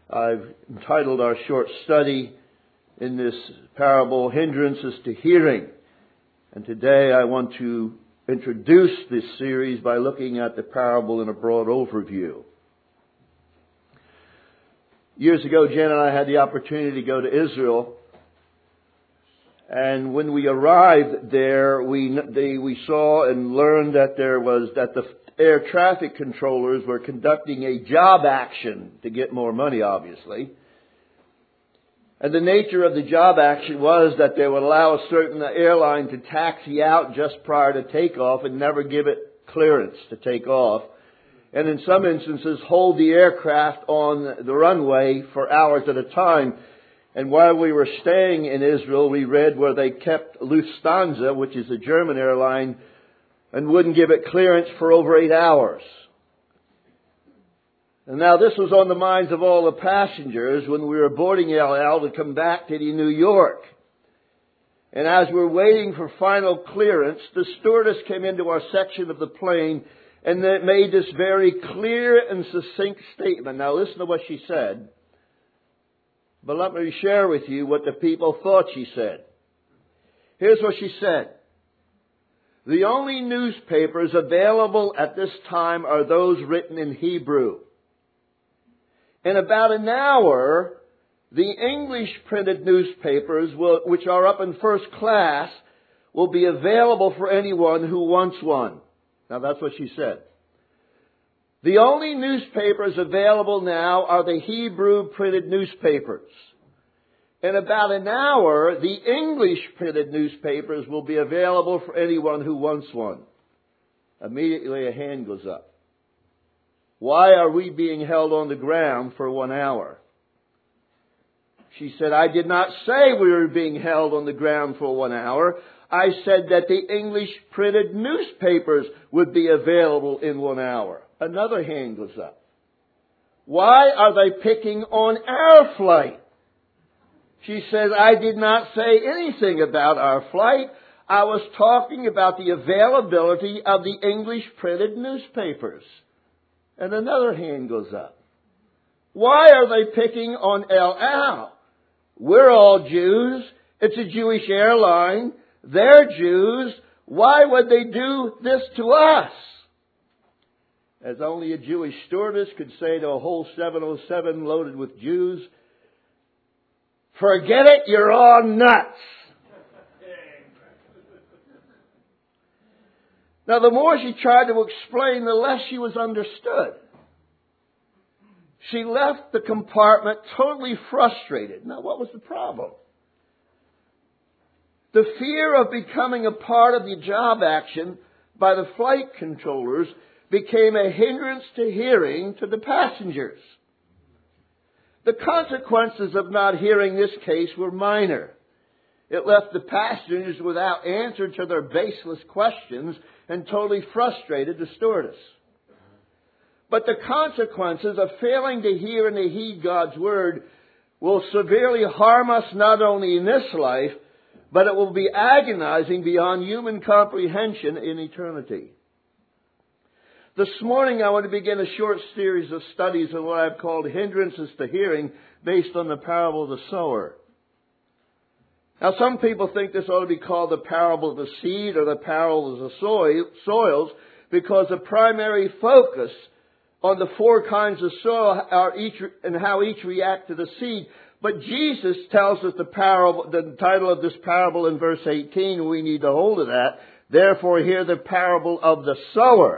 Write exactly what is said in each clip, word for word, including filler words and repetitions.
I've entitled our short study in this parable, Hindrances to Hearing. And today I want to introduce this series by looking at the parable in a broad overview. Years ago, Jen and I had the opportunity to go to Israel. And when we arrived there, we they, we saw and learned that there was that the air traffic controllers were conducting a job action to get more money, obviously. And the nature of the job action was that they would allow a certain airline to taxi out just prior to takeoff and never give it clearance to take off. And in some instances, hold the aircraft on the runway for hours at a time. And while we were staying in Israel, we read where they kept Lufthansa, which is a German airline, and wouldn't give it clearance for over eight hours. And now this was on the minds of all the passengers when we were boarding El Al to come back to New York. And as we were waiting for final clearance, the stewardess came into our section of the plane and it made this very clear and succinct statement. Now listen to what she said. But let me share with you what the people thought she said. Here's what she said. The only newspapers available at this time are those written in Hebrew. In about an hour, the English printed newspapers, will, which are up in first class, will be available for anyone who wants one. Now that's what she said. The only newspapers available now are the Hebrew printed newspapers. In about an hour, the English printed newspapers will be available for anyone who wants one. Immediately a hand goes up. Why are we being held on the ground for one hour? She said, I did not say we were being held on the ground for one hour. I said that the English printed newspapers would be available in one hour. Another hand goes up. Why are they picking on our flight? She says, I did not say anything about our flight. I was talking about the availability of the English printed newspapers. And another hand goes up. Why are they picking on El Al? We're all Jews. It's a Jewish airline. They're Jews. Why would they do this to us? As only a Jewish stewardess could say to a whole seven oh seven loaded with Jews, forget it, you're all nuts. Now, the more she tried to explain, the less she was understood. She left the compartment totally frustrated. Now, what was the problem? The fear of becoming a part of the job action by the flight controllers became a hindrance to hearing to the passengers. The consequences of not hearing this case were minor. It left the passengers without answer to their baseless questions and totally frustrated the stewardess. But the consequences of failing to hear and to heed God's Word will severely harm us not only in this life, but it will be agonizing beyond human comprehension in eternity. This morning I want to begin a short series of studies on what I've called Hindrances to Hearing based on the parable of the sower. Now some people think this ought to be called the parable of the seed or the parable of the soils because the primary focus on the four kinds of soil are each and how each react to the seed. But Jesus tells us the parable, the title of this parable in verse eighteen, we need to hold of that. Therefore hear the parable of the sower.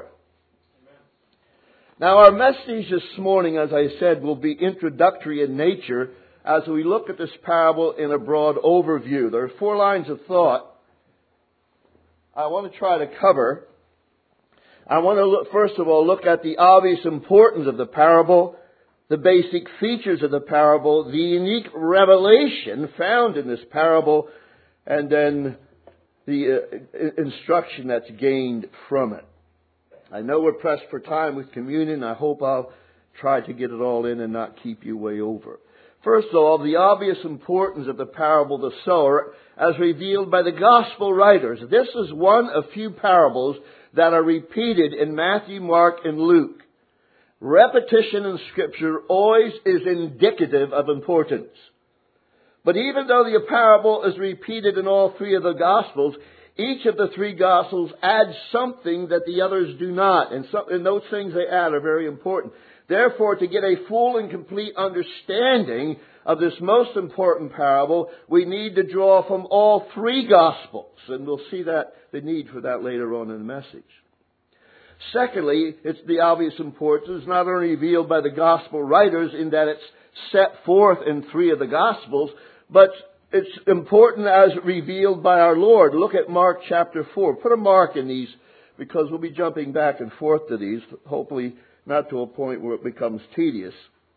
Now our message this morning, as I said, will be introductory in nature as we look at this parable in a broad overview. There are four lines of thought I want to try to cover. I want to look, first of all, look at the obvious importance of the parable, the basic features of the parable, the unique revelation found in this parable, and then the uh, instruction that's gained from it. I know we're pressed for time with communion. I hope I'll try to get it all in and not keep you way over. First of all, the obvious importance of the parable of the sower as revealed by the gospel writers. This is one of few parables that are repeated in Matthew, Mark, and Luke. Repetition in Scripture always is indicative of importance. But even though the parable is repeated in all three of the Gospels, each of the three Gospels adds something that the others do not. And, so, and those things they add are very important. Therefore, to get a full and complete understanding of this most important parable, we need to draw from all three Gospels. And we'll see that the need for that later on in the message. Secondly, it's the obvious importance. It's not only revealed by the Gospel writers in that it's set forth in three of the Gospels, but it's important as revealed by our Lord. Look at Mark chapter four. Put a mark in these because we'll be jumping back and forth to these, hopefully not to a point where it becomes tedious.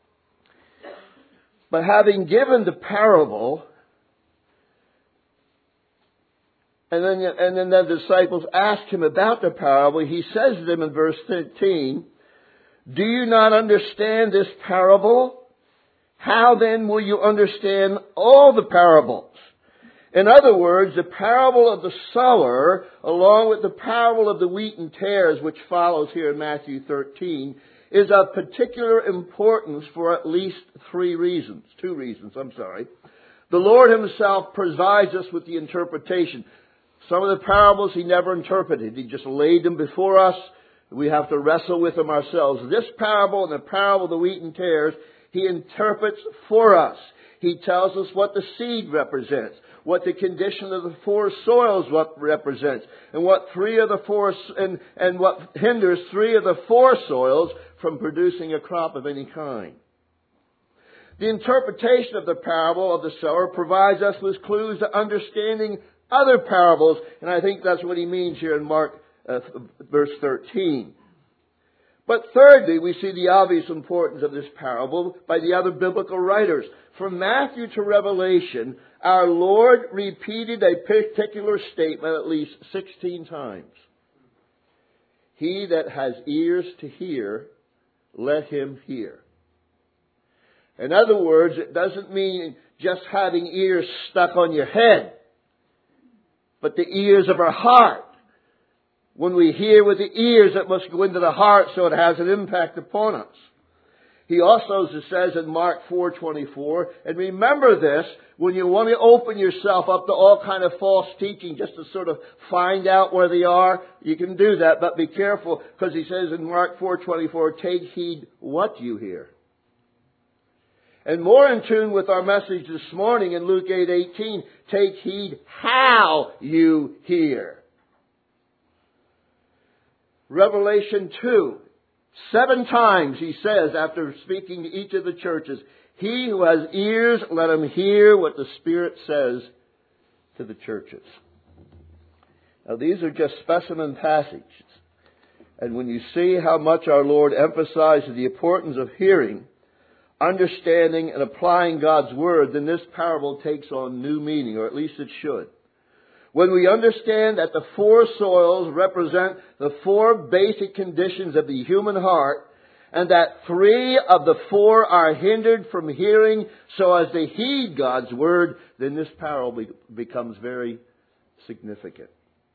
But having given the parable, and then, and then the disciples ask him about the parable, he says to them in verse thirteen, "Do you not understand this parable? How then will you understand all the parables?" In other words, the parable of the sower, along with the parable of the wheat and tares, which follows here in Matthew thirteen, is of particular importance for at least three reasons. Two reasons, I'm sorry. The Lord Himself provides us with the interpretation. Some of the parables He never interpreted. He just laid them before us. We have to wrestle with them ourselves. This parable and the parable of the wheat and tares, He interprets for us. He tells us what the seed represents, what the condition of the four soils represents, and what three of the four and, and what hinders three of the four soils from producing a crop of any kind. The interpretation of the parable of the sower provides us with clues to understanding other parables, and I think that's what he means here in Mark uh, verse thirteen. But thirdly, we see the obvious importance of this parable by the other biblical writers. From Matthew to Revelation, our Lord repeated a particular statement at least sixteen times. He that has ears to hear, let him hear. In other words, it doesn't mean just having ears stuck on your head, but the ears of our heart. When we hear with the ears, it must go into the heart so it has an impact upon us. He also says in Mark four twenty-four, and remember this, when you want to open yourself up to all kind of false teaching just to sort of find out where they are, you can do that, but be careful, because he says in Mark four twenty-four, take heed what you hear. And more in tune with our message this morning in Luke eight eighteen, take heed how you hear. Revelation two, seven times he says, after speaking to each of the churches, he who has ears, let him hear what the Spirit says to the churches. Now these are just specimen passages. And when you see how much our Lord emphasizes the importance of hearing, understanding, and applying God's Word, then this parable takes on new meaning, or at least it should. When we understand that the four soils represent the four basic conditions of the human heart, and that three of the four are hindered from hearing so as to heed God's Word, then this parable becomes very significant.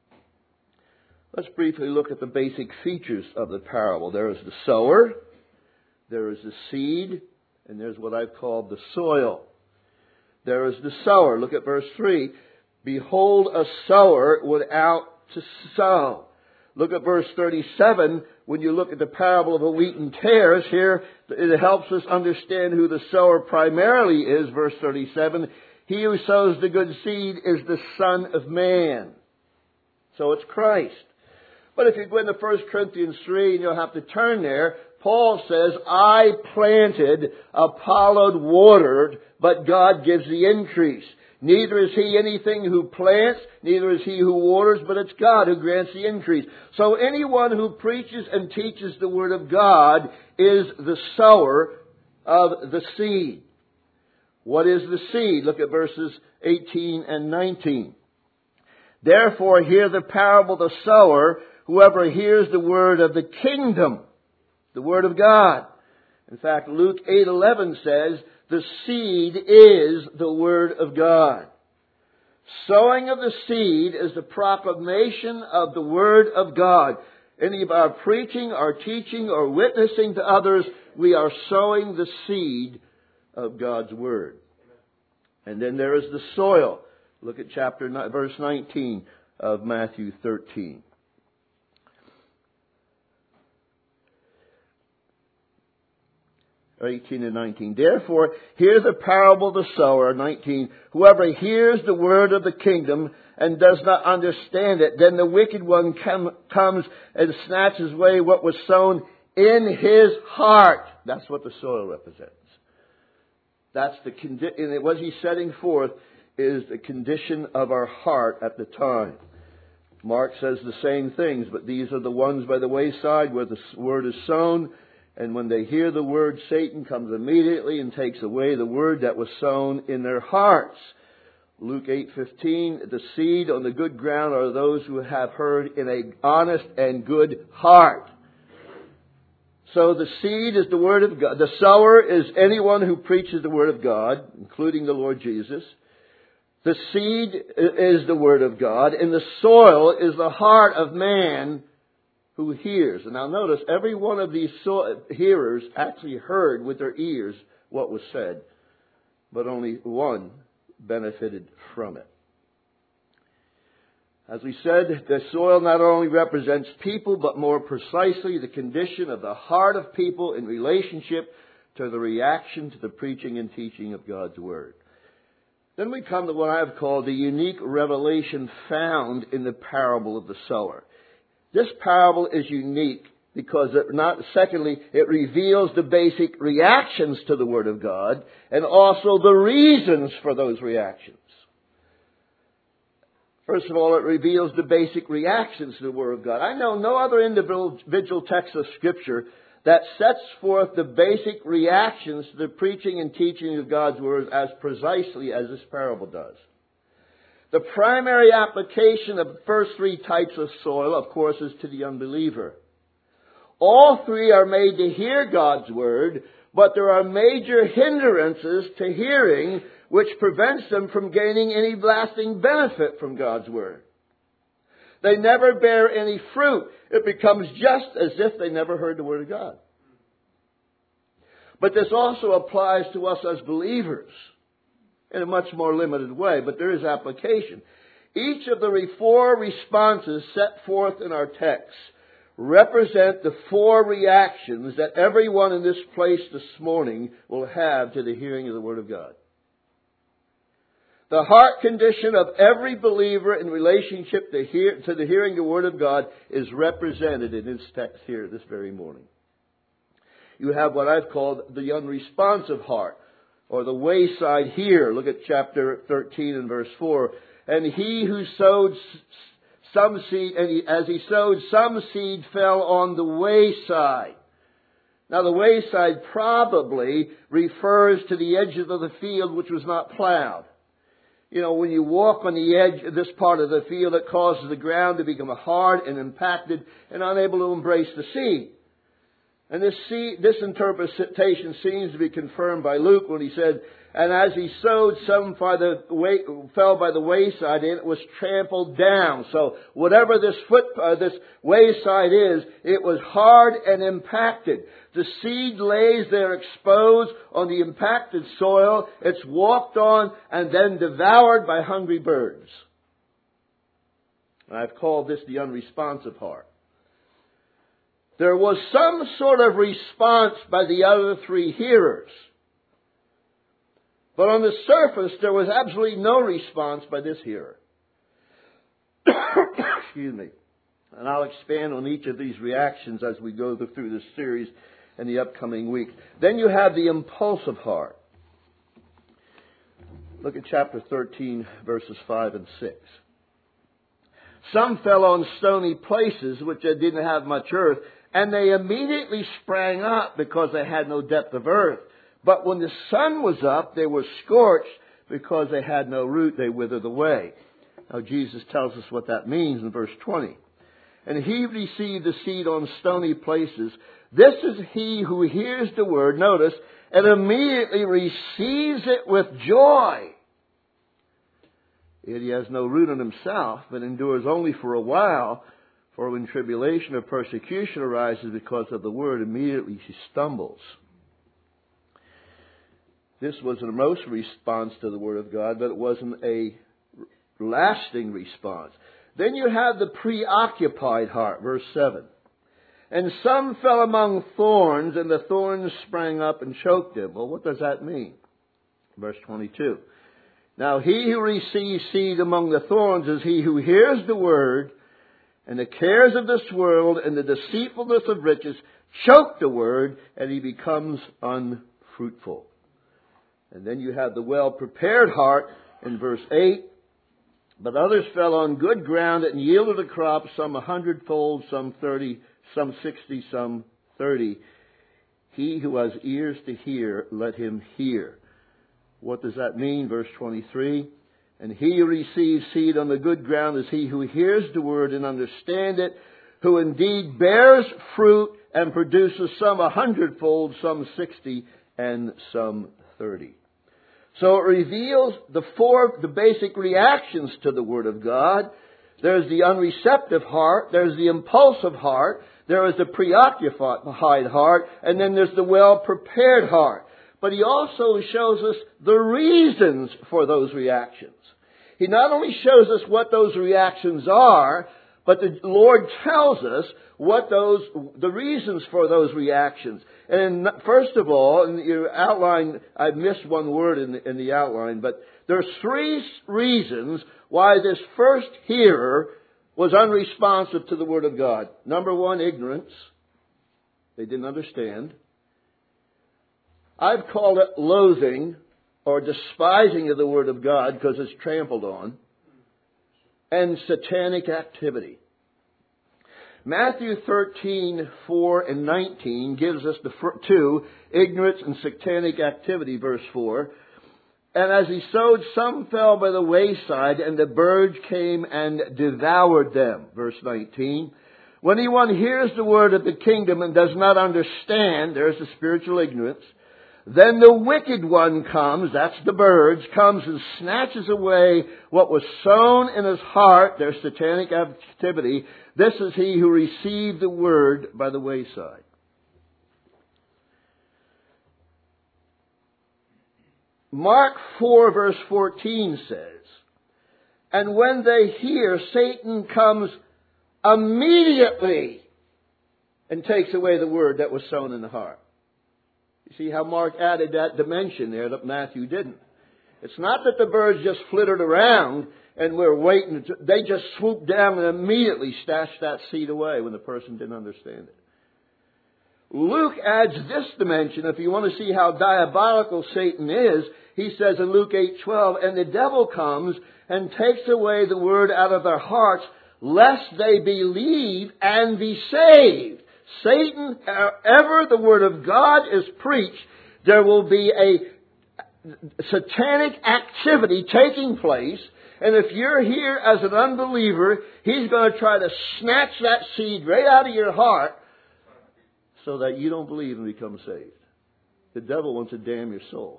Let's briefly look at the basic features of the parable. There is the sower, there is the seed, and there's what I've called the soil. There is the sower. Look at verse three. Behold, a sower went out to sow. Look at verse thirty-seven. When you look at the parable of the wheat and tares, here it helps us understand who the sower primarily is. Verse thirty-seven. He who sows the good seed is the Son of Man. So it's Christ. But if you go into First Corinthians three, and you'll have to turn there, Paul says, I planted, Apollo watered, but God gives the increase. Neither is he anything who plants, neither is he who waters, but it's God who grants the increase. So anyone who preaches and teaches the Word of God is the sower of the seed. What is the seed? Look at verses eighteen and nineteen. Therefore hear the parable of the sower. Whoever hears the word of the kingdom, the Word of God. In fact, Luke eight eleven says, the seed is the Word of God. Sowing of the seed is the proclamation of the Word of God. any of our preaching, our teaching, or witnessing to others, we are sowing the seed of God's Word. And then there is the soil. Look at chapter verse nineteen of Matthew thirteen. eighteen and nineteen. Therefore, hear the parable of the sower, nineteen. Whoever hears the word of the kingdom and does not understand it, then the wicked one com- comes and snatches away what was sown in his heart. That's what the soil represents. That's the condition. And what he's setting forth is the condition of our heart at the time. Mark says the same things, but these are the ones by the wayside where the word is sown. And when they hear the word, Satan comes immediately and takes away the word that was sown in their hearts. Luke eight fifteen, the seed on the good ground are those who have heard in an honest and good heart. So the seed is the word of God. The sower is anyone who preaches the word of God, including the Lord Jesus. The seed is the word of God, and the soil is the heart of man who hears. And now notice, every one of these hearers actually heard with their ears what was said, but only one benefited from it. As we said, the soil not only represents people, but more precisely the condition of the heart of people in relationship to the reaction to the preaching and teaching of God's Word. Then we come to what I have called the unique revelation found in the parable of the sower. This parable is unique because it not, secondly, it reveals the basic reactions to the Word of God and also the reasons for those reactions. First of all, it reveals the basic reactions to the Word of God. I know no other individual text of Scripture that sets forth the basic reactions to the preaching and teaching of God's Word as precisely as this parable does. The primary application of the first three types of soil, of course, is to the unbeliever. All three are made to hear God's Word, but there are major hindrances to hearing which prevents them from gaining any lasting benefit from God's Word. They never bear any fruit. It becomes just as if they never heard the Word of God. But this also applies to us as believers in a much more limited way, but there is application. Each of the four responses set forth in our text represent the four reactions that everyone in this place this morning will have to the hearing of the Word of God. The heart condition of every believer in relationship to, hear, to the hearing of the Word of God is represented in this text here this very morning. You have what I've called the unresponsive heart, or the wayside here. Look at chapter thirteen and verse four. And he who sowed some seed, and he, as he sowed, some seed fell on the wayside. Now the wayside probably refers to the edges of the field which was not plowed. You know, when you walk on the edge of this part of the field, it causes the ground to become hard and impacted and unable to embrace the seed. And this seed, this interpretation seems to be confirmed by Luke when he said, and as he sowed, some by the way, fell by the wayside, and it was trampled down. So whatever this foot, uh, this wayside is, it was hard and impacted. The seed lays there exposed on the impacted soil. It's walked on and then devoured by hungry birds. And I've called this the unresponsive heart. There was some sort of response by the other three hearers. But on the surface, there was absolutely no response by this hearer. Excuse me. And I'll expand on each of these reactions as we go through this series in the upcoming week. Then you have the impulsive heart. Look at chapter thirteen, verses five and six. Some fell on stony places which didn't have much earth, and they immediately sprang up because they had no depth of earth. But when the sun was up, they were scorched because they had no root. They withered away. Now Jesus tells us what that means in verse twenty. And he received the seed on stony places. This is he who hears the word, notice, and immediately receives it with joy. Yet he has no root in himself, but endures only for a while. For when tribulation or persecution arises because of the word, immediately she stumbles. This was an emotional response to the word of God, but it wasn't a lasting response. Then you have the preoccupied heart, verse seven. And some fell among thorns, and the thorns sprang up and choked him. Well, what does that mean? Verse twenty-two. Now he who receives seed among the thorns is he who hears the word, and the cares of this world and the deceitfulness of riches choke the word, and he becomes unfruitful. And then you have the well-prepared heart in verse eight. But others fell on good ground and yielded a crop, some a hundredfold, some thirty, some sixty, some thirty. He who has ears to hear, let him hear. What does that mean? Verse twenty-three. And he who receives seed on the good ground is he who hears the word and understands it, who indeed bears fruit and produces some a hundredfold, some sixty, and some thirty. So it reveals the four, the basic reactions to the Word of God. There's the unreceptive heart, there's the impulsive heart, there is the preoccupied heart, and then there's the well-prepared heart. But he also shows us the reasons for those reactions. He not only shows us what those reactions are, but the Lord tells us what those, the reasons for those reactions. And first of all, in your outline, I missed one word in the, in the outline, but there's three reasons why this first hearer was unresponsive to the Word of God. Number one, ignorance. They didn't understand. I've called it loathing or despising of the Word of God because it's trampled on. And satanic activity. Matthew thirteen, four and nineteen gives us the two, ignorance and satanic activity, verse four. And as he sowed, some fell by the wayside, and the birds came and devoured them, verse nineteen. When anyone hears the word of the kingdom and does not understand, there's the spiritual ignorance, then the wicked one comes, that's the birds, comes and snatches away what was sown in his heart, their satanic activity. This is he who received the word by the wayside. Mark four verse fourteen says, and when they hear, Satan comes immediately and takes away the word that was sown in the heart. You see how Mark added that dimension there that Matthew didn't. It's not that the birds just flittered around and we're waiting. To, they just swooped down and immediately stashed that seed away when the person didn't understand it. Luke adds this dimension. If you want to see how diabolical Satan is, he says in Luke eight twelve, and the devil comes and takes away the word out of their hearts, lest they believe and be saved. Satan, ever the word of God is preached, there will be a satanic activity taking place. And if you're here as an unbeliever, he's going to try to snatch that seed right out of your heart so that you don't believe and become saved. The devil wants to damn your soul.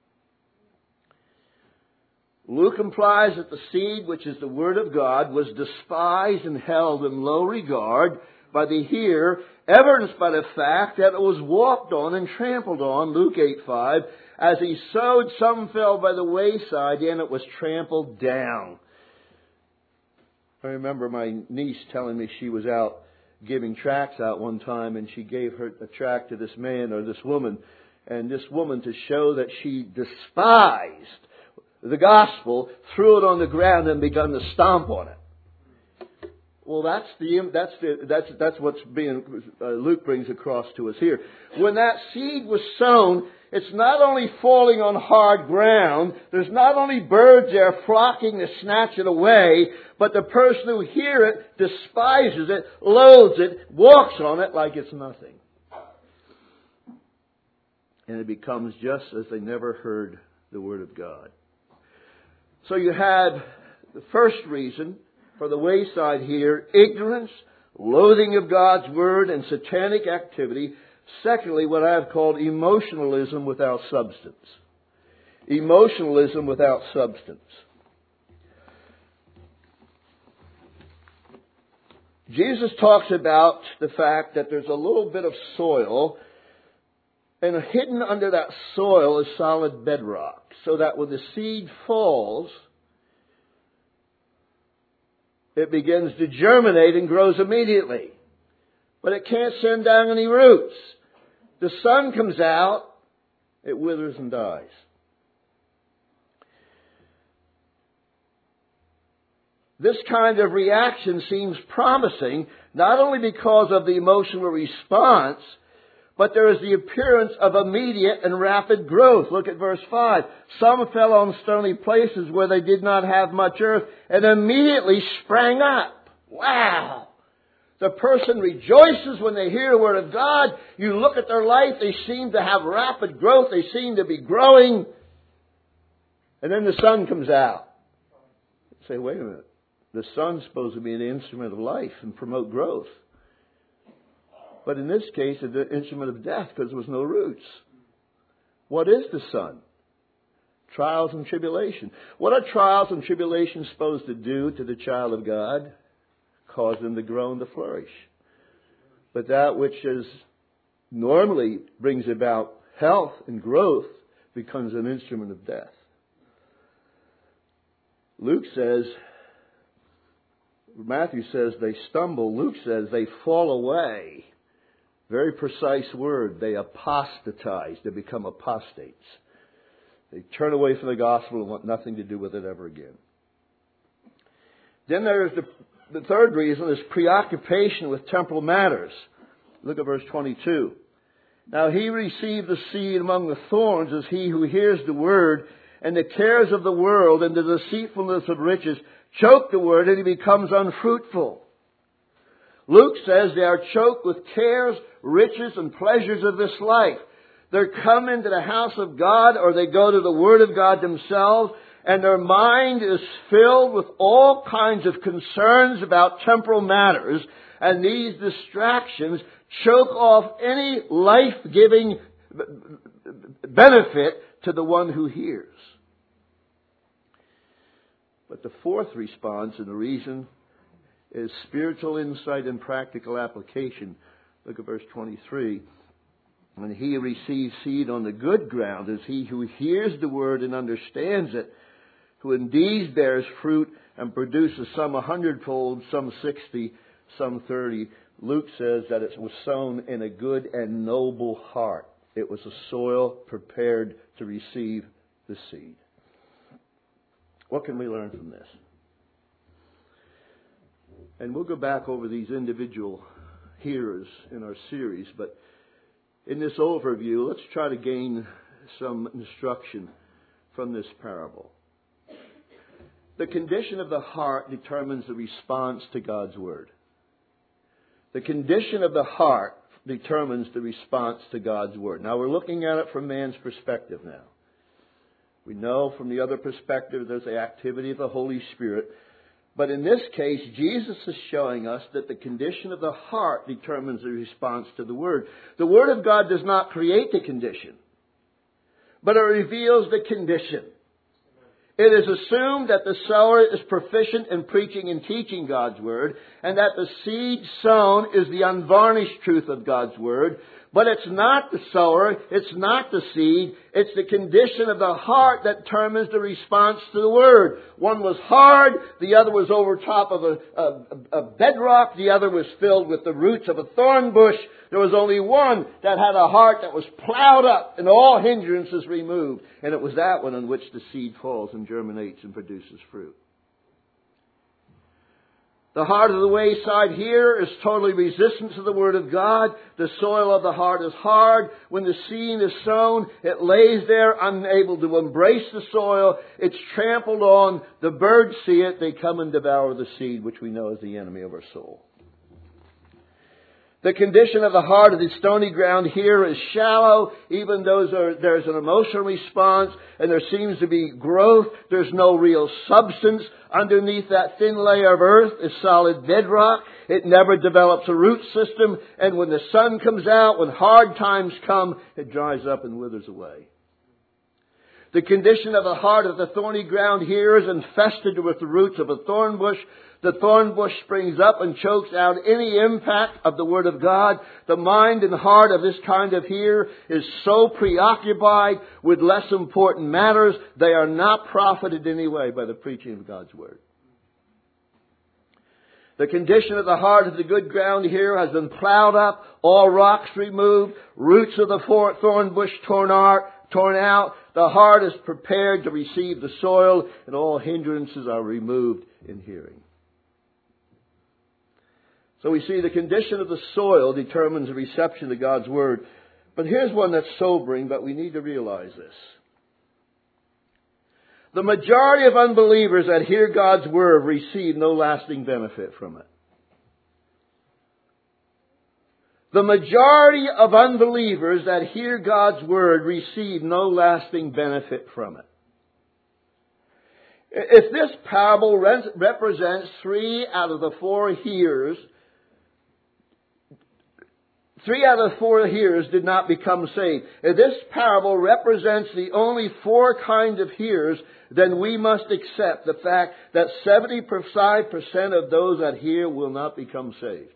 Luke implies that the seed, which is the Word of God, was despised and held in low regard by the hearer, evidenced by the fact that it was walked on and trampled on, Luke eight five. As he sowed, some fell by the wayside, and it was trampled down. I remember my niece telling me she was out giving tracts out one time, and she gave her a tract to this man or this woman, and this woman, to show that she despised the gospel, threw it on the ground and begun to stomp on it. Well, that's the that's the that's that's what's being uh, Luke brings across to us here. When that seed was sown, it's not only falling on hard ground. There's not only birds there flocking to snatch it away, but the person who hears it despises it, loathes it, walks on it like it's nothing, and it becomes just as they never heard the word of God. So you had the first reason for the wayside here, ignorance, loathing of God's word, and satanic activity. Secondly, what I have called emotionalism without substance. Emotionalism without substance. Jesus talks about the fact that there's a little bit of soil, and hidden under that soil is solid bedrock, so that when the seed falls, it begins to germinate and grows immediately. But it can't send down any roots. The sun comes out, it withers and dies. This kind of reaction seems promising, not only because of the emotional response, but there is the appearance of immediate and rapid growth. Look at verse five. Some fell on stony places where they did not have much earth and immediately sprang up. Wow! The person rejoices when they hear the Word of God. You look at their life, they seem to have rapid growth. They seem to be growing. And then the sun comes out. You say, wait a minute. The sun's supposed to be an instrument of life and promote growth. But in this case, it's an instrument of death because there was no roots. What is the sun? Trials and tribulation. What are trials and tribulations supposed to do to the child of God? Cause them to grow and to flourish. But that which is normally brings about health and growth becomes an instrument of death. Luke says, Matthew says they stumble. Luke says they fall away. Very precise word. They apostatize. They become apostates. They turn away from the gospel and want nothing to do with it ever again. Then there's the, the third reason is preoccupation with temporal matters. Look at verse twenty-two. Now he received the seed among the thorns as he who hears the word, and the cares of the world and the deceitfulness of riches choke the word, and he becomes unfruitful. Luke says they are choked with cares, riches, and pleasures of this life. They come into the house of God, or they go to the Word of God themselves, and their mind is filled with all kinds of concerns about temporal matters, and these distractions choke off any life-giving benefit to the one who hears. But the fourth response and the reason is spiritual insight and practical application. Look at verse twenty-three. When he receives seed on the good ground is he who hears the word and understands it, who indeed bears fruit and produces some a hundredfold, some sixty, some thirty. Luke says that it was sown in a good and noble heart. It was a soil prepared to receive the seed. What can we learn from this? And we'll go back over these individual hearers in our series, but in this overview, let's try to gain some instruction from this parable. The condition of the heart determines the response to God's Word. The condition of the heart determines the response to God's Word. Now we're looking at it from man's perspective now. We know from the other perspective there's the activity of the Holy Spirit. But in this case, Jesus is showing us that the condition of the heart determines the response to the Word. The Word of God does not create the condition, but it reveals the condition. It is assumed that the sower is proficient in preaching and teaching God's Word, and that the seed sown is the unvarnished truth of God's Word. But it's not the sower, it's not the seed, it's the condition of the heart that determines the response to the Word. One was hard, the other was over top of a, a, a bedrock, the other was filled with the roots of a thorn bush. There was only one that had a heart that was plowed up and all hindrances removed. And it was that one on which the seed falls and germinates and produces fruit. The heart of the wayside here is totally resistant to the Word of God. The soil of the heart is hard. When the seed is sown, it lays there unable to embrace the soil. It's trampled on. The birds see it. They come and devour the seed, which we know is the enemy of our soul. The condition of the heart of the stony ground here is shallow. Even though there's an emotional response and there seems to be growth, there's no real substance. Underneath that thin layer of earth is solid bedrock. It never develops a root system. And when the sun comes out, when hard times come, it dries up and withers away. The condition of the heart of the thorny ground here is infested with the roots of a thorn bush. The thorn bush springs up and chokes out any impact of the Word of God. The mind and heart of this kind of hearer is so preoccupied with less important matters, they are not profited in any way by the preaching of God's Word. The condition of the heart of the good ground here has been plowed up, all rocks removed, roots of the thorn bush torn out, torn out. The heart is prepared to receive the soil, and all hindrances are removed in hearing. So we see the condition of the soil determines the reception of God's Word. But here's one that's sobering, but we need to realize this. The majority of unbelievers that hear God's Word receive no lasting benefit from it. The majority of unbelievers that hear God's Word receive no lasting benefit from it. If this parable represents three out of the four hearers, Three out of four hearers did not become saved. If this parable represents the only four kinds of hearers, then we must accept the fact that seventy-five percent of those that hear will not become saved.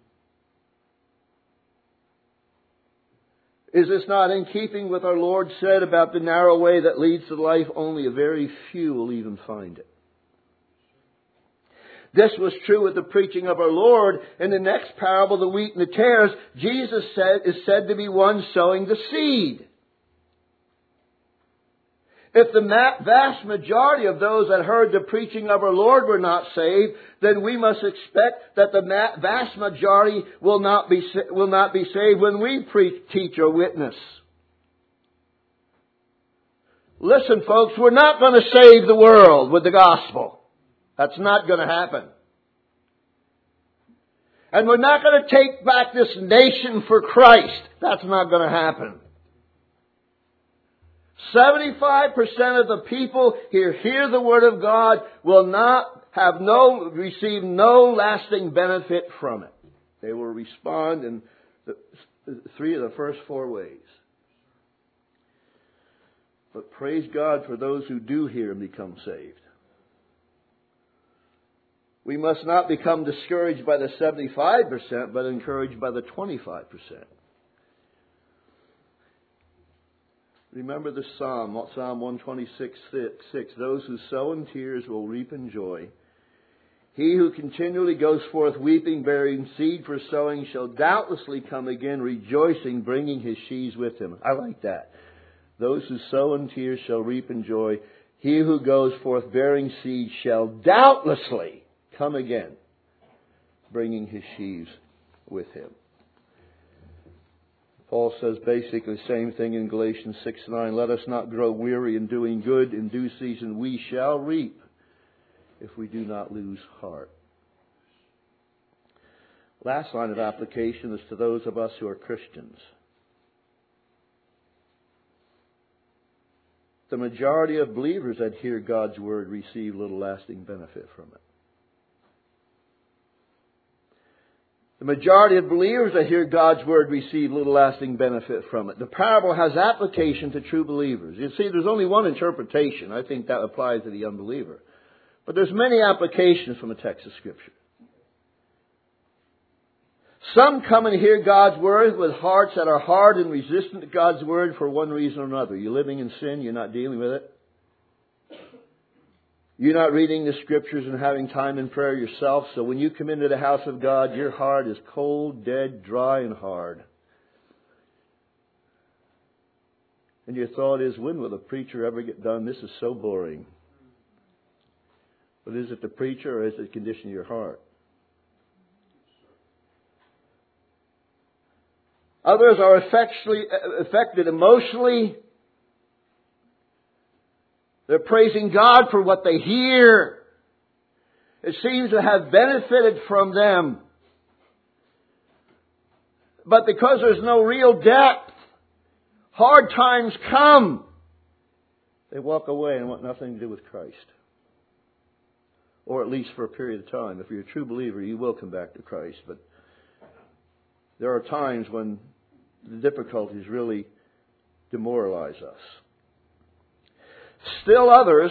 Is this not in keeping with our Lord said about the narrow way that leads to life? Only a very few will even find it. This was true with the preaching of our Lord. In the next parable, the wheat and the tares, Jesus said, is said to be one sowing the seed. If the vast majority of those that heard the preaching of our Lord were not saved, then we must expect that the vast majority will not be, will not be saved when we preach, teach, or witness. Listen, folks, we're not going to save the world with the gospel. That's not going to happen. And we're not going to take back this nation for Christ. That's not going to happen. seventy-five percent of the people here hear the Word of God will not have no, receive no lasting benefit from it. They will respond in the, three of the first four ways. But praise God for those who do hear and become saved. We must not become discouraged by the seventy-five percent, but encouraged by the twenty-five percent. Remember the Psalm, Psalm one twenty-six, six. Those who sow in tears will reap in joy. He who continually goes forth weeping, bearing seed for sowing, shall doubtlessly come again rejoicing, bringing his sheaves with him. I like that. Those who sow in tears shall reap in joy. He who goes forth bearing seed shall doubtlessly come again, bringing his sheaves with him. Paul says basically the same thing in Galatians six nine. Let us not grow weary in doing good. In due season we shall reap if we do not lose heart. Last line of application is to those of us who are Christians. The majority of believers that hear God's Word receive little lasting benefit from it. The majority of believers that hear God's Word receive little lasting benefit from it. The parable has application to true believers. You see, there's only one interpretation. I think that applies to the unbeliever. But there's many applications from a text of Scripture. Some come and hear God's Word with hearts that are hard and resistant to God's Word for one reason or another. You're living in sin, you're not dealing with it. You're not reading the Scriptures and having time in prayer yourself. So when you come into the house of God, your heart is cold, dead, dry, and hard. And your thought is, when will the preacher ever get done? This is so boring. But is it the preacher or is it the condition of your heart? Others are affected emotionally. They're praising God for what they hear. It seems to have benefited from them. But because there's no real depth, hard times come. They walk away and want nothing to do with Christ. Or at least for a period of time. If you're a true believer, you will come back to Christ. But there are times when the difficulties really demoralize us. Still others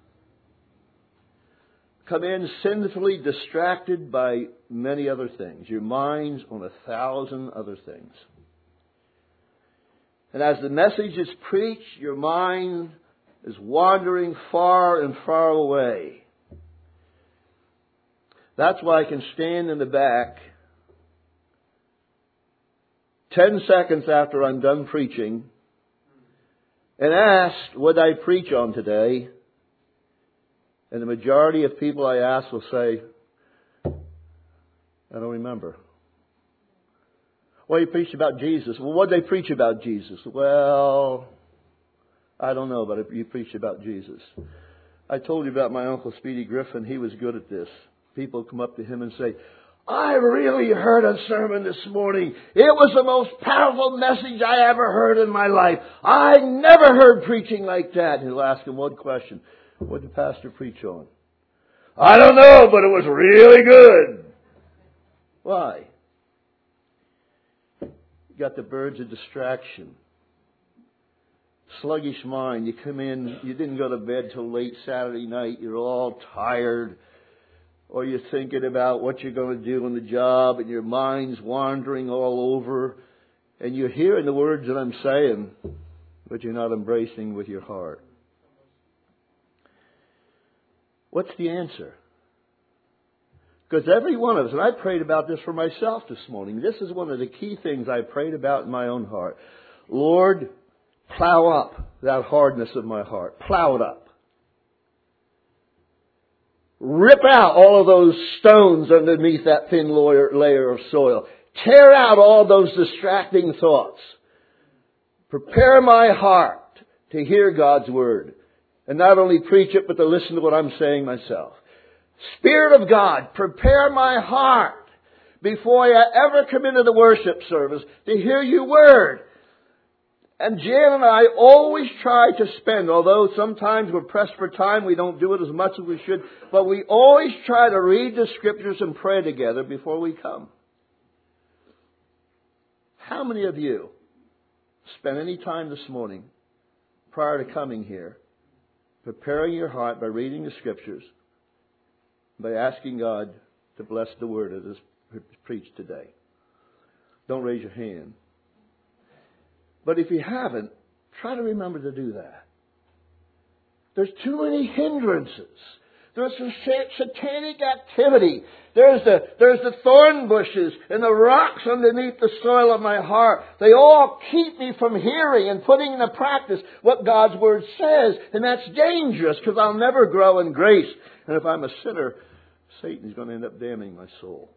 come in sinfully distracted by many other things. Your mind's on a thousand other things. And as the message is preached, your mind is wandering far and far away. That's why I can stand in the back ten seconds after I'm done preaching and ask what I preach on today. And the majority of people I ask will say, I don't remember. Well, you preached about Jesus. Well, what did they preach about Jesus? Well, I don't know, but you preached about Jesus. I told you about my Uncle Speedy Griffin. He was good at this. People come up to him and say, I really heard a sermon this morning. It was the most powerful message I ever heard in my life. I never heard preaching like that. And he'll ask him one question. What did the pastor preach on? I don't know, but it was really good. Why? You got the birds of distraction. Sluggish mind. You come in, you didn't go to bed till late Saturday night. You're all tired. Or you're thinking about what you're going to do on the job and your mind's wandering all over. And you're hearing the words that I'm saying, but you're not embracing with your heart. What's the answer? Because every one of us, and I prayed about this for myself this morning. This is one of the key things I prayed about in my own heart. Lord, plow up that hardness of my heart. Plow it up. Rip out all of those stones underneath that thin layer of soil. Tear out all those distracting thoughts. Prepare my heart to hear God's Word. And not only preach it, but to listen to what I'm saying myself. Spirit of God, prepare my heart before I ever come into the worship service to hear your Word. And Jan and I always try to spend, although sometimes we're pressed for time, we don't do it as much as we should, but we always try to read the Scriptures and pray together before we come. How many of you spent any time this morning prior to coming here preparing your heart by reading the Scriptures, by asking God to bless the Word that is preached today? Don't raise your hand. But if you haven't, try to remember to do that. There's too many hindrances. There's some satanic activity. There's the, there's the thorn bushes and the rocks underneath the soil of my heart. They all keep me from hearing and putting into practice what God's Word says. And that's dangerous because I'll never grow in grace. And if I'm a sinner, Satan's going to end up damning my soul.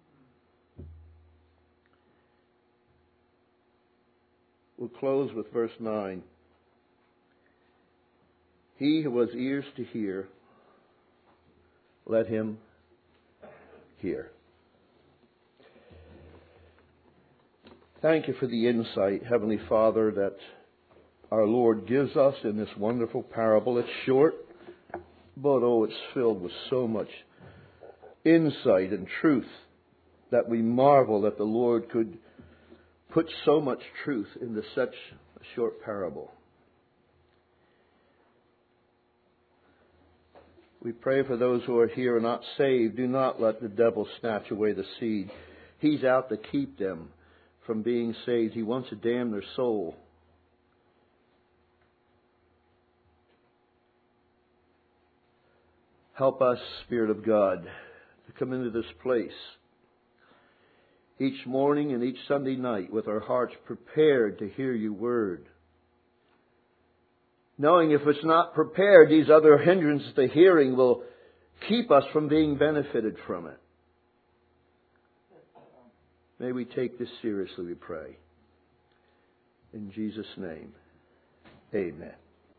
We'll close with verse nine. He who has ears to hear, let him hear. Thank you for the insight, Heavenly Father, that our Lord gives us in this wonderful parable. It's short, but oh, it's filled with so much insight and truth that we marvel that the Lord could put so much truth into such a short parable. We pray for those who are here and not saved. Do not let the devil snatch away the seed. He's out to keep them from being saved. He wants to damn their soul. Help us, Spirit of God, to come into this place each morning and each Sunday night with our hearts prepared to hear your word. Knowing if it's not prepared, these other hindrances to hearing will keep us from being benefited from it. May we take this seriously, we pray. In Jesus' name, amen.